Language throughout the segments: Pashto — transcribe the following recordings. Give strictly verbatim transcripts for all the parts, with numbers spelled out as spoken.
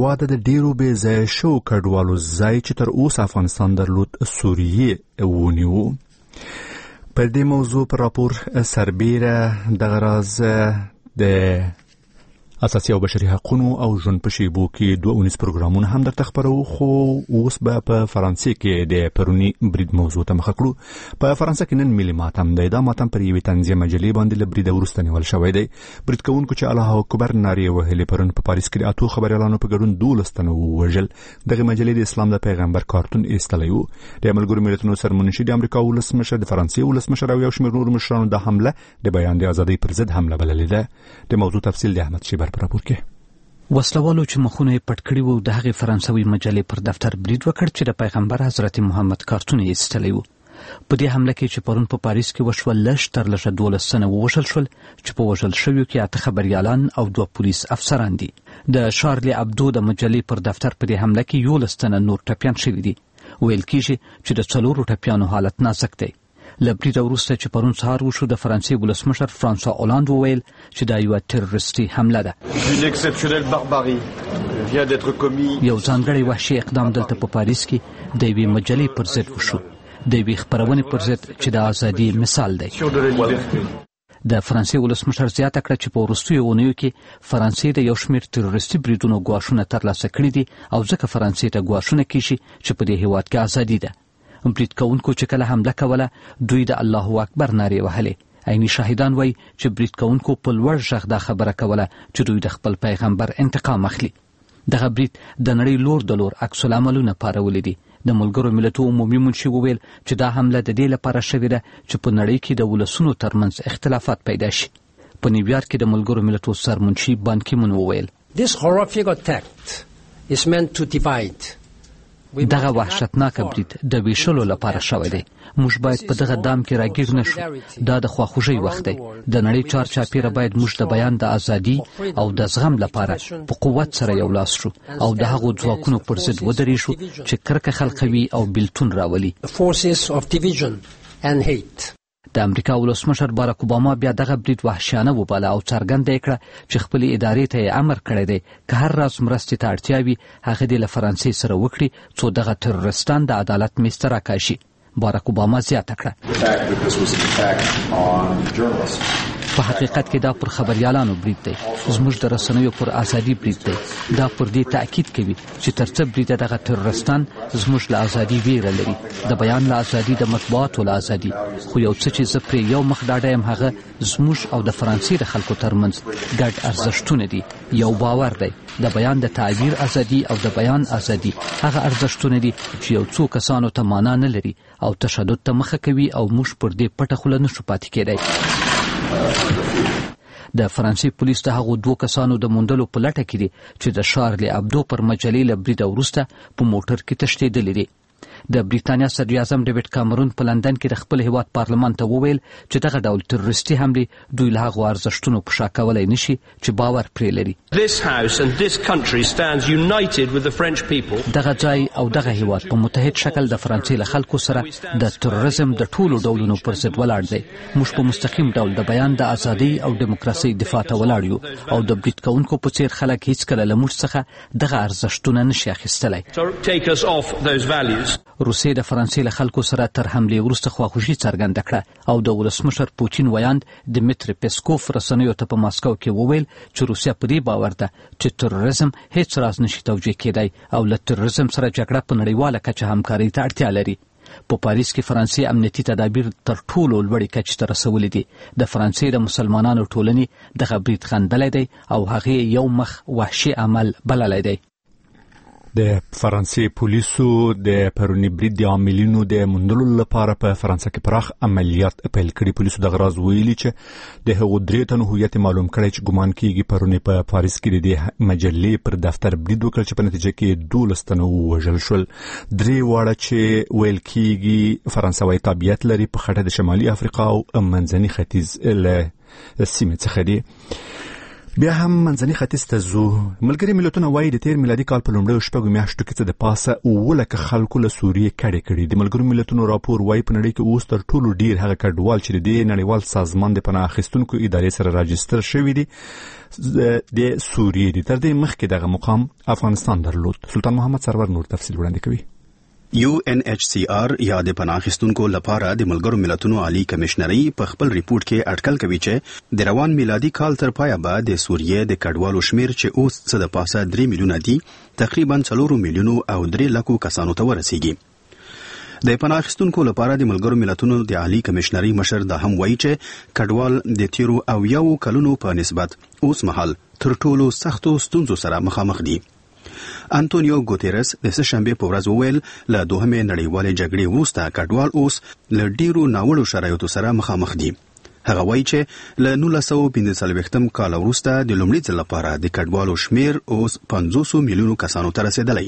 هېواد د ډیرو بې ځایه شوو کډوالو ځای چې تر اوسه افغانستان درلود سوریې ونیو. پر دې موضوع پر راپور سربیره دغه راز د اساسي او بشري حقوقو او ژوند په شیبو کې دوه اونیز پروګرامونه هم درته خبرو، خو اوس به په فرانسې کې د پرونی برید موضوع ته مخ کړو. په فرانسې کې نن ملي ماتم دی. دا ماتم پر یوې طنزیه مجلې باندې له برید وروسته نیول شوی دی. برید کوونکو چې الله اکبر نارې وهلې پرون په پاریس کې د اتو خبريالانو په ګډون دولس تنه ووژل. دغه مجلې د اسلام د پیغمبر کارتون ایستلی و. د ملګرو ملتونو سرمنشي د امریکا ولسمشر، د فرانسې ولسمشر او یو شمېر نور مشرانو د حمله د بیان د ازادۍ پر ضد حمله بللې ده. د موضوع تفصیل د احمد شیبر په راپور کې. وسلوالو چې مخونه یې پټ کړي وو د هغې فرانسوي مجلې پر دفتر برید وکړ چې د پیغمبر حضرت محمد کارتون یې ایستلی و. په دې حمله کې چې پرون په پاریس کې وشوه، لږ تر لږه دولس تنه ووژل شول چې په وژل شویو کې اته خبریالان او دوه پولیس افسران دي. د شارلی ابدو د مجلې پر دفتر په دې حمله کې یولس تنه نور ټپیان شوي دي. ویل کېږي چې د څلورو ټپیانو حالت نازک دی. له برید وروسته چې پرون سهار وشو، د فرانسې ولسمشر فرانسوا اولاند وویل چې دا یوه تروریستي حمله ده. یو ځانګړی وحشي اقدام دلته په پاریس کې د یوې مجلې پر ضد وشو، د یوې خپرونې پر ضد چې د ازادي مثال دی. د فرانسې ولسمشر زیاته کړه چې په وروستیو اونیو کې فرانسې د یو شمېر تروریستي بریدونو ګواښونه ترلاسه کړي دي او ځکه فرانسې ته ګواښونه کېږي چې په دې هېواد کې ازادي ده. برید کوونکو چې کله حمله کوله دوی د الله اکبر نارې وهلې. عیني شاهدان وایي چې برید کوونکو په لوړ غږ دا خبره کوله چې دوی د خپل پیغمبر انتقام اخلي. دغه برید د نړۍ لور د لور عکس العملونه پارولي دي. د ملګرو ملتونو عمومي منشي وویل چې دا حمله د دې لپاره شوې ده چې په نړۍ کې د ولسونو ترمنځ اختلافات پیدا شي. په نیویارک کې د ملګرو ملتونو سرمنشي بان کی مون وویل This horrific attack is meant to divide. دغه وحشتناک برید د ویشلو لپاره شوی دی. موږ باید په دغه دام کې راګیر نشو. دا د خواخوږۍ وخت دی. د نړۍ چار چاپیره باید موږ د بیان د ازادي او د زغم لپاره په قوت سره یو لاس شو او د هغو ځواکونو پر ضد ودرېږو چې کرکه خلقوي او بیلتون راولي. د امریکا ولسمشر باراک اوباما بیا دغه برید وحشیانه وباله او څرګنده یې کړه چې خپلې ادارې ته یې امر کړی دی که هر راز مرستې ته اړتیا وي هغه دې له فرانسې سره وکړي څو دغه تروریستان د عدالت میز ته راکاشي. باراک اوباما زیاته کړه په حقیقت کې دا پر خبریالانو برید دی. زموږ د رسنیو پر ازادي برید دی. دا پر دې تاکید کوي چې تر څه بریده دغه تروریستان زموږ له ازادي ویره لري، د بیان له ازادي، د مطبوعاتو له ازادي. خو یو څه چې زه پرې یو مخ ډاډه یم هغه زموږ او د فرانسې د خلکو ترمنځ ګډ ارزښتونه دي. یو باور دی د بیان د تعبیر ازادي او د بیان ازادي هغه ارزښتونه دي چې یو څو کسانو ته معنا نه لري او تشدد ته مخه کوي او موږ پر دې پټه خوله نشو پاتې کېدی. د فرانسې پولیس د هغو دوه کسانو د موندلو په لټه کې دي چې د شارلی ابدو پر مجلې له بریده وروسته په موټر کې تښتېدلي دي. د بریتانیا صدر اعظم ډیوډ کامرون په لندن کې د خپل هیواد پارلمان ته وویل چې دغه ډول تروریستي حملې دوی له هغو ارزښتونو په شا کولی نشي چې باور پرې لري. دغه ځای او دغه هیواد په متحد شکل د فرانسې له خلکو سره د تروریزم د ټولو ډولونو پر ضد ولاړ دی. موږ په مستقیم ډول د بیان د ازادۍ او دیموکراسۍ دفاع ته ولاړ یو او د برید کوونکو په څیر خلک هیڅکله له موږ څخه دغه ارزښتونه نشي اخیستلی. روسیې د فرانسې له خلکو سره تر حملې وروسته خواخوږي څرګنده کړه او د ولسمشر پوتین ویاند دمیتری پیسکوف رسنیو ته په ماسکو کې وویل چې روسیه په دې باور ده چې تروریزم هیڅ راز نشي توجیه کېدی او له تروریزم سره جګړه په نړیواله کچه همکارۍ ته اړتیا لري. په پاریس کې فرانسې امنیتي تدابیر تر ټولو لوړې کچې ته رسولي دي. د فرانسې د مسلمانانو ټولنې دغه برید غندلی دی او هغې یو مخ وحشي عمل بللی دی. د فرانسې پولیسو د پرونی برید د عاملینو د موندلو لپاره په فرانسه کې پراخ عملیات پیل کړي. پولیسو د غراز ویلي چې د هغو درې تنو هویت معلوم کړی چې ګمان کېږي پرونی په پاریس کې د دې مجلې پر دفتر برید وکړ چې په نتیجه کې دولس تنه ووژل شول. درې واړه چې ویل کېږي فرانسوي تابعیت لري په خټه د شمالي افریقا او منځني ختیځ له سیمې څخه دي. بیا هم منځني ختیځ ته ځو. ملګري ملتونه وایي د تیر میلادي کال په لومړیو شپږو میاشتو کې څه د پاسه اووه لکه خلکو له سوریې کډې کړي. د ملګرو ملتونو راپور وایي په نړۍ کې اوس تر ټولو ډیر هغه کډوال چې د دې نړیوال سازمان د پناه اخیستونکو ادارې سره راجستر شوي دي د سوریې دي. تر دې مخکې دغه مقام افغانستان درلود. سلطان محمد سرور نور تفصیل وړاندې کوي. یو ان ایچ سی آر یا د پناه اخیستونکو لپاره د ملګرو ملتونو عالی کمشنري په خپل ریپورت کې اټکل کوي چې د روان میلادي کال تر پایه به د سوریې د کډوالو شمیر چې اوس څه د پاسه درې میلیونه دي تقریبا څلور میلیونو او درې لکو کسانو ته ورسیږي. د پناه اخیستونکو لپاره د ملګرو ملتونو د عالی کمشنري مشر دا هم وایي چې کډوال د تیرو او یو کلونو په نسبت اوس مهال تر ټولو سختو ستونزو سره مخامخ دي. انټونیو ګوتيرس د سهشنبه په ورځ وویل له دوهمې نړیوالې جګړې وروسته کډوال اوس له ډیرو ناوړو شرایطو سره مخامخ دي. هغه وایي چې له نولس سوه پنځه څلوېښتم کال وروسته د لومړي ځل لپاره د کډوالو شمیر اوس پنځوس میلیونو کسانو ته رسیدلی.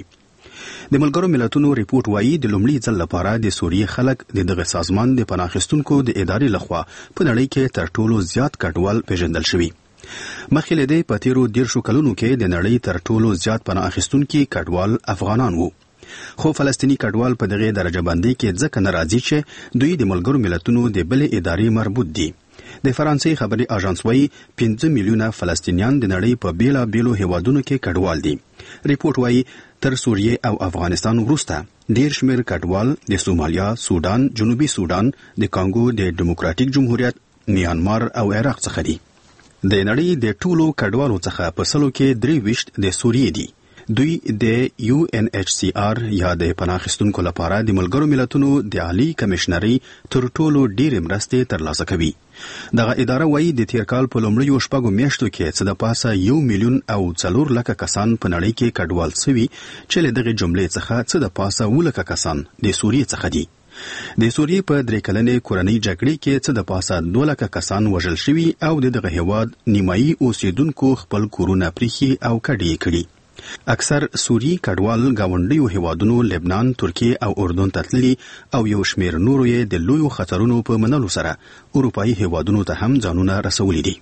د ملګرو ملتونو ریپورت وایي د لومړي ځل لپاره د سوریې خلک د دغه سازمان د پناه اخیستونکو د ادارې لخوا په نړۍ کې تر ټولو زیات کډوال پیژندل شوي. مخکې له دې په تیرو دیرشو کلونو کې د نړۍ تر ټولو زیات پناه اخیستونکي کډوال افغانان وو. خو فلسطینی کډوال په دغه درجه باندې کې ځکه ناراضي چې دوی د ملګرو ملتونو د بلې ادارې مربوط دي. د فرانسې خبري اژانس وایي پنځه میلیونه فلسطینیان د نړۍ په بیلا بیلو هیوادونو کې کډوال دي. ریپورت وایي تر سوریې او افغانستان وروسته ډیر شمیر کډوال د سومالیا، سودان، جنوبي سودان، د کانګو د دیموکراتیک جمهوریت، میانمار او عراق څخه دي. د نړۍ د ټولو کډوالو څخه په سلو کې درې ویشت د سوریې دي. دوی د یو ان ایچ سی آر یا د پناه اخیستونکو لپاره د ملګرو ملتونو د عالی کمشنري تر ټولو ډېرې مرستې ترلاسه کوي. دغه اداره وایي د تیر کال په لومړیو شپږو میاشتو کې څه د پاسه یو میلیون او څلور لکه کسان په نړۍ کې کډوال سوي چې له دغه جملې څخه څه د پاسه اووه لکه کسان د سوریې څخه دي. د سوریې په درې کلنې کورنۍ جګړې کې څه د پاسه دوه لکه کسان وژل شوي او د دغه هیواد نیمایي اوسیدونکو خپل کورونه پریښي او کډې کړي. اکثر سوری کډوال گاونډیو هیوادونو لبنان، ترکیه او اردن ته تللي او یو شمیر نورو یې د لویو خطرونو په منلو سره اروپایي هیوادونو ته هم ځانونه رسولي دي.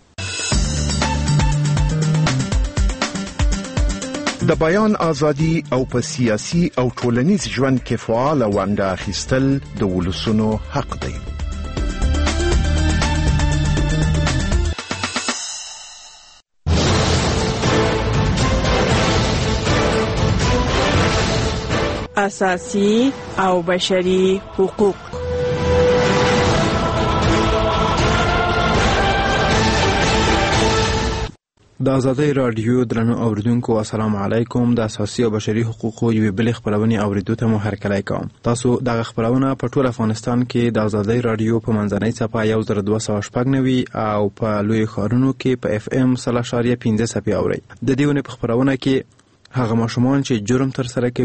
د بیان ازادي او په سیاسي او ټولنیز ژوند کې فعال ونډه اخیستل د ولسونو حق دی. اساسي او بشري حقوق. د ازادۍ رادیو درنو اوریدونکو السلام علیکم. د اساسي او بشري حقوقو یوې بلې خپرونې اوریدو ته مو هرکلی کوم. تاسو دغه خپرونه په ټول افغانستان کې د ازادۍ رادیو په منځنۍ څپه یو زر دوه سوه شپږ نوي او په لوی ښارونو کې په اف ام سل اشاریه پنځه څپې اورئ. د دې ونې په خپرونه کې هغه ماشومان چې جرم تر سره کوي